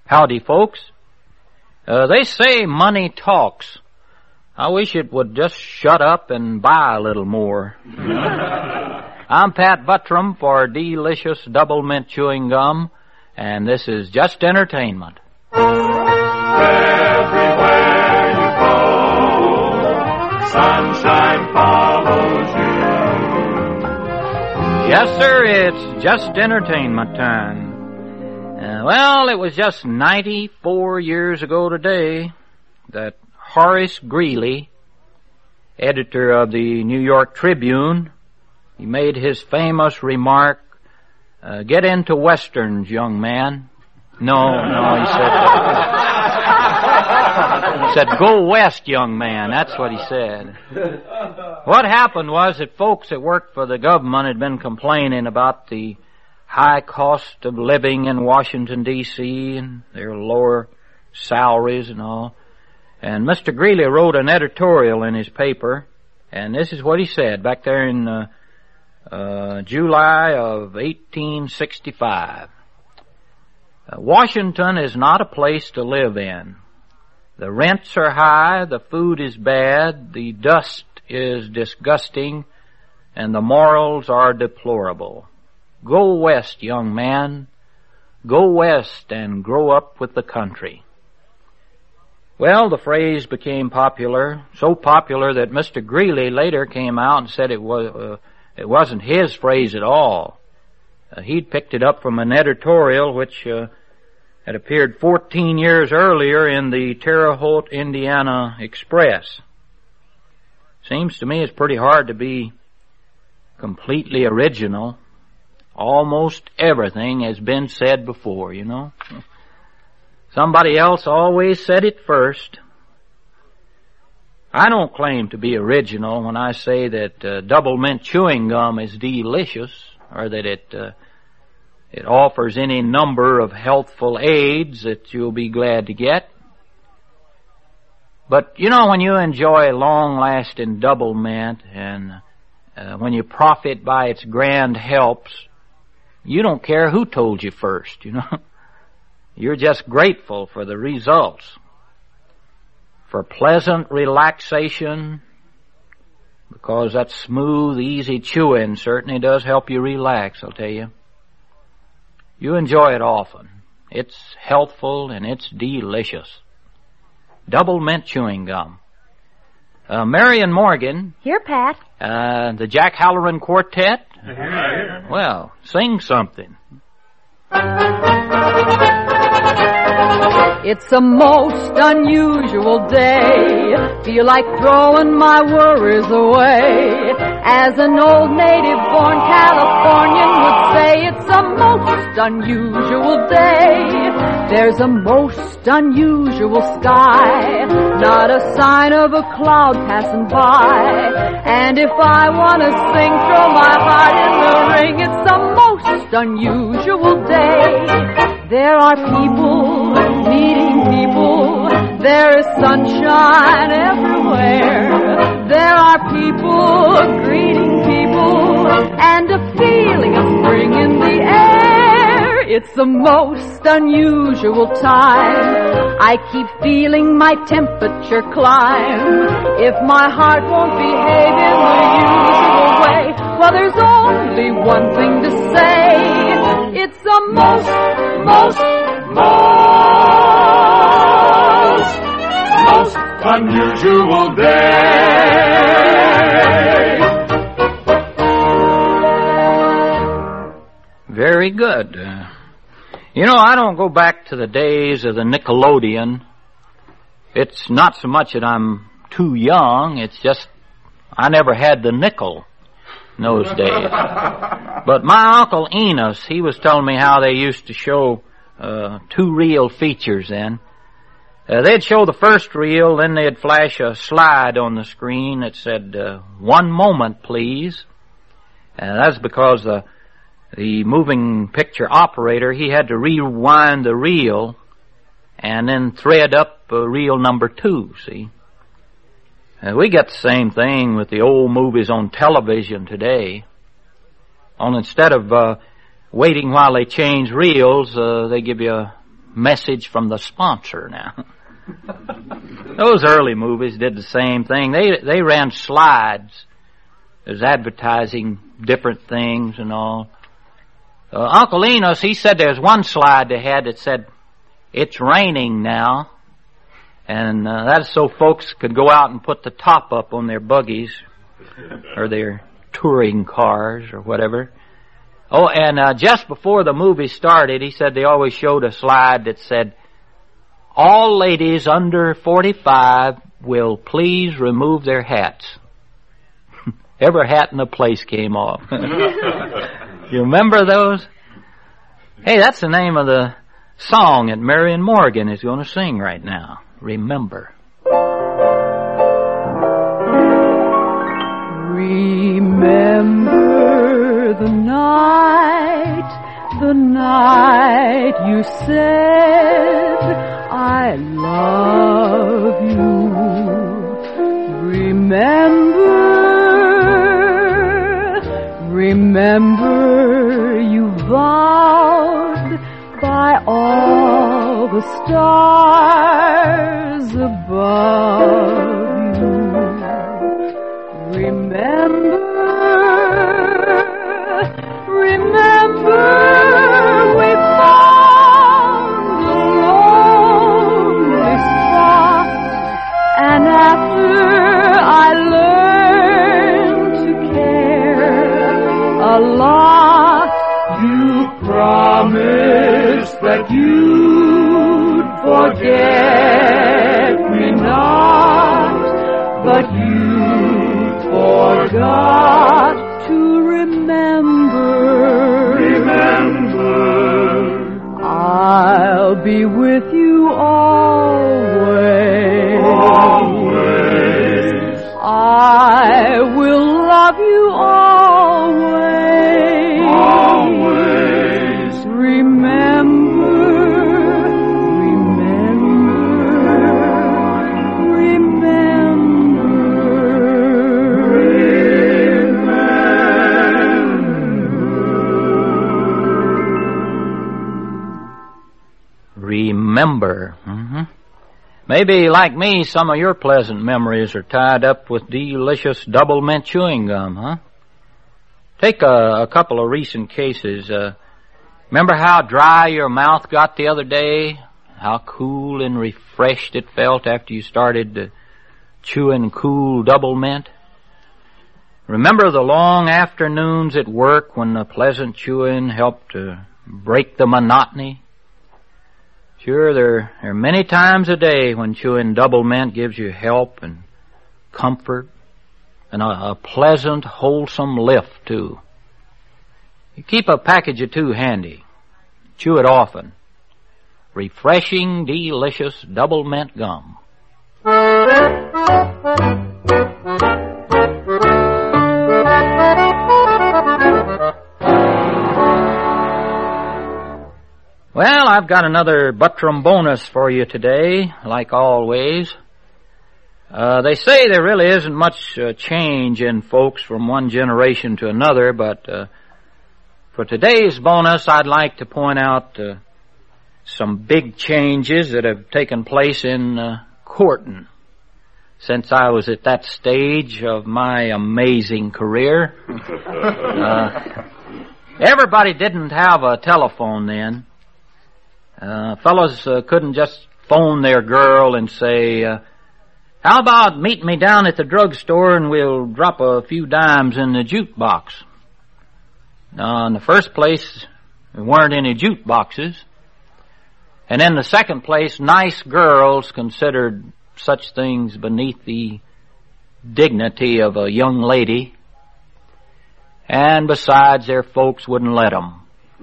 Howdy, folks. They say money talks. I wish it would just shut up and buy a little more. I'm Pat Buttram for Delicious Double Mint Chewing Gum, and this is Just Entertainment. Everywhere you go, sunshine follows you. Yes, sir, it's Just Entertainment time. Well, it was just 94 years ago today that Horace Greeley, editor of the New York Tribune, he made his famous remark, get into westerns, young man. No, he said, go west, young man. That's what he said. What happened was that folks that worked for the government had been complaining about the high cost of living in Washington, D.C., and their lower salaries and all. And Mr. Greeley wrote an editorial in his paper, and this is what he said back there in July of 1865. Washington is not a place to live in. The rents are high, the food is bad, the dust is disgusting, and the morals are deplorable. Go west, young man. Go west and grow up with the country. Well, the phrase became popular, so popular that Mr. Greeley later came out and said it wasn't his phrase at all. He'd picked it up from an editorial which had appeared 14 years earlier in the Terre Haute, Indiana Express. Seems to me it's pretty hard to be completely original. Almost everything has been said before, you know. Somebody else always said it first. I don't claim to be original when I say that double mint chewing gum is delicious, or that it offers any number of healthful aids that you'll be glad to get. But, you know, when you enjoy long-lasting double mint and when you profit by its grand helps, you don't care who told you first, you know. You're just grateful for the results, for pleasant relaxation, because that smooth, easy chewing certainly does help you relax, I'll tell you. You enjoy it often. It's healthful and it's delicious. Double mint chewing gum. Marion Morgan. Here, Pat. The Jack Halloran Quartet. Here. Well, sing something. It's a most unusual day. Feel like throwing my worries away. As an old native-born Californian would say, it's a most unusual day. There's a most unusual sky. Not a sign of a cloud passing by. And if I want to sing, throw my heart in the ring. It's a most unusual day. There are people meeting people. There is sunshine everywhere. There are people greeting people, and a feeling of spring in the air. It's the most unusual time. I keep feeling my temperature climb. If my heart won't behave in the usual way, well, there's only one thing to say. It's the most unusual day. Very good. You know, I don't go back to the days of the Nickelodeon. It's not so much that I'm too young, it's just I never had the nickel in those days. But my Uncle Enos, he was telling me how they used to show two reel features then. They'd show the first reel, then they'd flash a slide on the screen that said, 1 moment, please. And that's because the moving picture operator, he had to rewind the reel and then thread up reel number 2, see. We got the same thing with the old movies on television today. Only instead of waiting while they change reels, they give you message from the sponsor now. Those early movies did the same thing. They ran slides as advertising different things and all. Uncle Enos, he said there's one slide they had that said, "It's raining now." And that's so folks could go out and put the top up on their buggies or their touring cars or whatever. Oh, and just before the movie started, he said they always showed a slide that said, "All ladies under 45 will please remove their hats." Every hat in the place came off. You remember those? Hey, that's the name of the song that Marion Morgan is going to sing right now. Remember. Remember the night you said, "I love you." Remember you vowed by all the stars above you. Remember we found a lonely spot, and after I learned to care a lot, you promised that you'd forget me not, but you forgot to remember. I'll be with you always. I will love you always. Remember. Remember. Maybe, like me, some of your pleasant memories are tied up with delicious double mint chewing gum, huh? Take a couple of recent cases. Remember how dry your mouth got the other day? How cool and refreshed it felt after you started chewing cool double mint? Remember the long afternoons at work when the pleasant chewing helped to break the monotony? Sure, there are many times a day when chewing double mint gives you help and comfort and a pleasant, wholesome lift, too. You keep a package or two handy. Chew it often. Refreshing, delicious double mint gum. Well, I've got another Buttram bonus for you today, like always. They say there really isn't much change in folks from one generation to another, but for today's bonus, I'd like to point out some big changes that have taken place in courting since I was at that stage of my amazing career. Everybody didn't have a telephone then. Fellows couldn't just phone their girl and say, "How about meet me down at the drugstore and we'll drop a few dimes in the jukebox?" In the first place, there weren't any jukeboxes. And in the second place, nice girls considered such things beneath the dignity of a young lady. And besides, their folks wouldn't let them.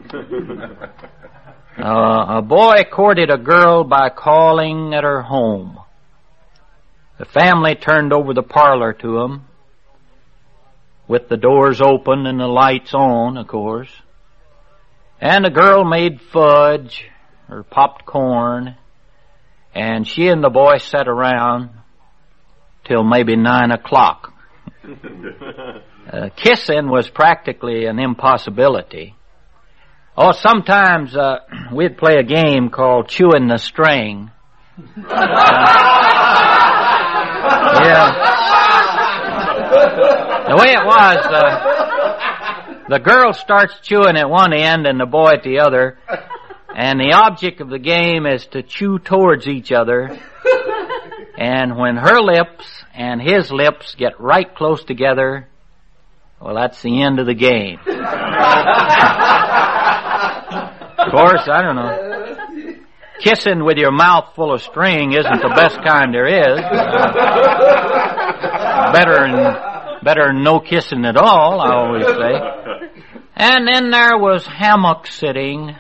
A boy courted a girl by calling at her home. The family turned over the parlor to him, with the doors open and the lights on, of course. And the girl made fudge or popped corn, and she and the boy sat around till maybe 9 o'clock. Kissing was practically an impossibility. Oh, sometimes we'd play a game called Chewing the String. Yeah. The way it was, the girl starts chewing at one end and the boy at the other, and the object of the game is to chew towards each other, and when her lips and his lips get right close together, well, that's the end of the game. Of course, I don't know. Kissing with your mouth full of string isn't the best kind there is. Better than no kissing at all, I always say. And then there was hammock sitting.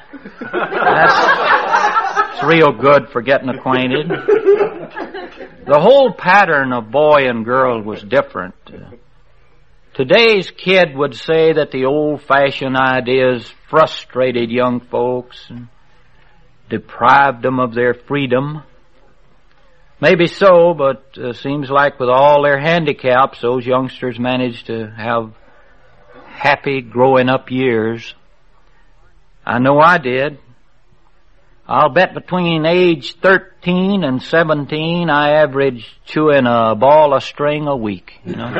That's real good for getting acquainted. The whole pattern of boy and girl was different. Today's kid would say that the old-fashioned ideas frustrated young folks and deprived them of their freedom. Maybe so, but seems like with all their handicaps, those youngsters managed to have happy growing up years. I know I did. I'll bet between age 13 and 17, I averaged chewing a ball of string a week. You know?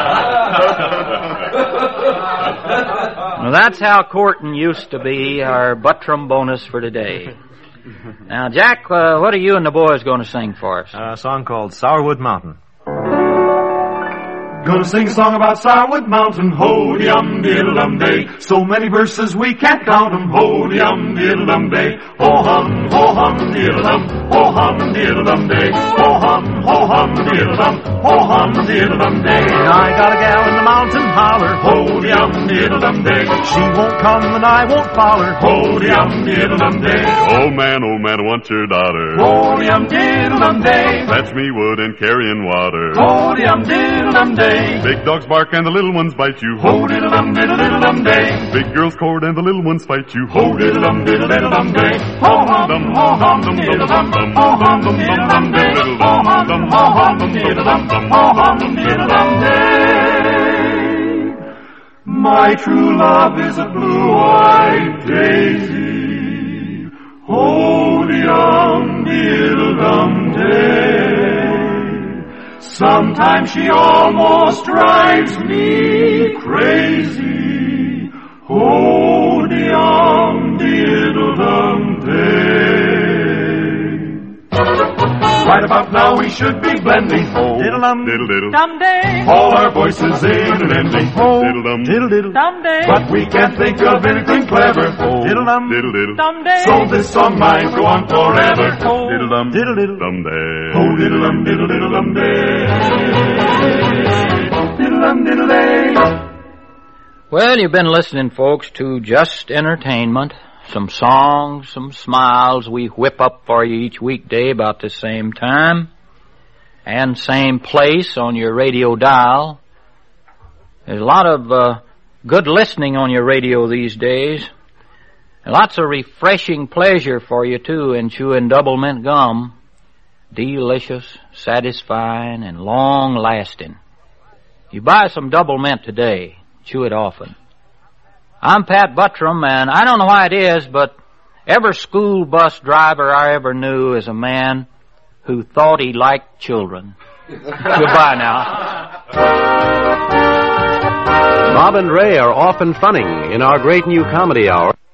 Well, that's how courting used to be, our Buttram bonus for today. Now, Jack, what are you and the boys going to sing for us? A song called Sourwood Mountain. Gonna sing a song about Sourwood Mountain, ho-de-um-diddle-dum-day. So many verses we can't count 'em, ho-de-um-diddle-dum-day. Ho-hum, ho-hum-diddle-dum, ho-hum-diddle-dum-day. Ho-hum, ho-hum-diddle-dum, ho-hum-diddle-dum-day. I got a gal in the mountain holler, Ho-de-um-diddle-dum-day. she won't come and I won't follow. Ho-de-um-diddle-dum-day. Oh man, I want your daughter. Ho-de-um-diddle-dum-day. Fetch me wood and carrying water. Ho-de-um-diddle-dum-day. Big dogs bark and the little ones bite you. Ho-diddle-dum-diddle-diddle-dum-day. Big girls court and the little ones fight you. Ho-diddle-dum-diddle-diddle-dum-day. Ho-hum, ho-hum-diddle-dum, ho-hum-diddle-dum-day. Ho-hum, ho-hum-diddle-dum, ho-hum-diddle-dum-day. My true love is a blue-eyed daisy. Ho-de-um-diddle-dum-day. Sometimes she almost drives me crazy. Ho-de-um-diddle-dum-day. Right about now we should be blending. Diddle-dum, Diddle-diddle. Someday, All our voices in and ending. Diddle-dum. diddle-diddle, someday, But we can't think of anything clever. diddle-dum, Diddle-diddle. someday. So this song might go on forever. Diddle-dum. diddle-diddle. Dum-day. Ho-diddle-dum, diddle-diddle-dum-day. Diddle-dum-diddle-day. Well, you've been listening, folks, to Just Entertainment. Some songs, some smiles we whip up for you each weekday about the same time and same place on your radio dial. There's a lot of good listening on your radio these days. And lots of refreshing pleasure for you, too, in chewing double mint gum. Delicious, satisfying, and long-lasting. You buy some double mint today. Chew it often. I'm Pat Buttram, and I don't know why it is, but every school bus driver I ever knew is a man who thought he liked children. Goodbye now. Bob and Ray are off and funning in our great new comedy hour.